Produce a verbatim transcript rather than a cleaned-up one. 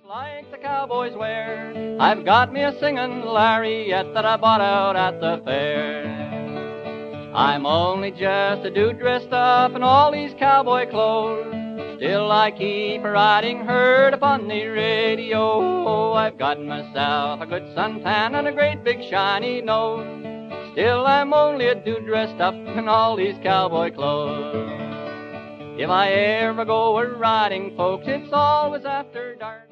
Like the cowboys wear, I've got me a singing lariat that I bought out at the fair. I'm only just a dude dressed up in all these cowboy clothes. Still I keep riding herd upon the radio. I've got myself a good suntan and a great big shiny nose. Still I'm only a dude dressed up in all these cowboy clothes. If I ever go a riding, folks, it's always after dark.